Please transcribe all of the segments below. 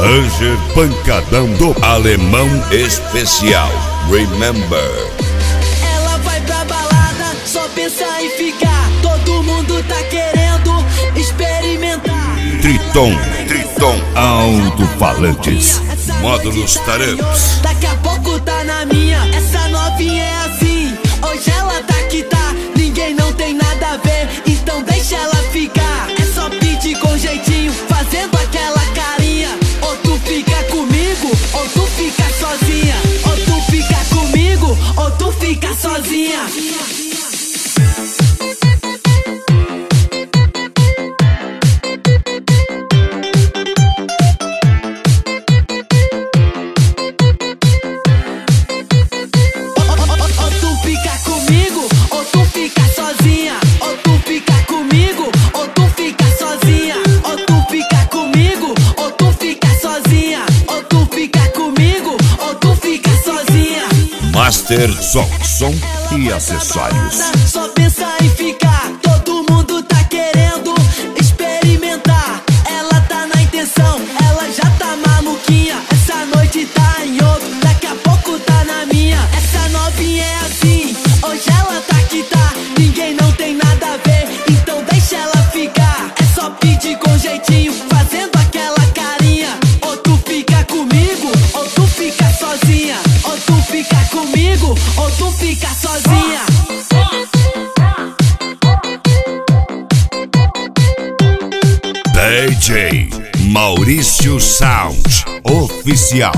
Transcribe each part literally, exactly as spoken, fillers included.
Ranger Pancadão do Alemão Especial. Remember. Ela vai pra balada, só pensa em ficar. Todo mundo tá querendo experimentar. Triton, Triton Alto-Falantes, módulos Taramps. Daqui a pouco tá na minha, essa novinha é assim. Hoje ela tá que tá, ninguém não tem nada a ver. Então deixa ela ficar, é só pedir com jeitinho, fazendo aquela carinha. Ou tu fica comigo, ou tu fica sozinha. Ou tu fica comigo, ou tu fica sozinha. Master Som, som e acessórios. Só pensa em ficar, todo mundo tá querendo experimentar. Ela tá na intenção, ela já tá maluquinha. Essa noite tá em outro, daqui a pouco tá na minha. Essa novinha é assim, hoje ela tá que tá, ninguém não tem nada a ver. Então deixa ela ficar, é só pedir com jeitinho, fazendo aquela carinha. Ou tu fica comigo, ou tu fica sozinha. Ou tu fica comigo, ou tu fica sozinha. D J Maurício Sound Oficial.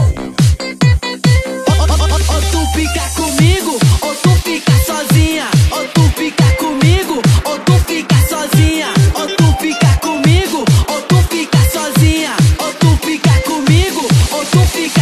Ou tu fica comigo, ou tu fica sozinha. Ou tu fica comigo, ou tu fica sozinha. Ou tu fica comigo, ou tu fica sozinha. Ou tu fica comigo, ou tu fica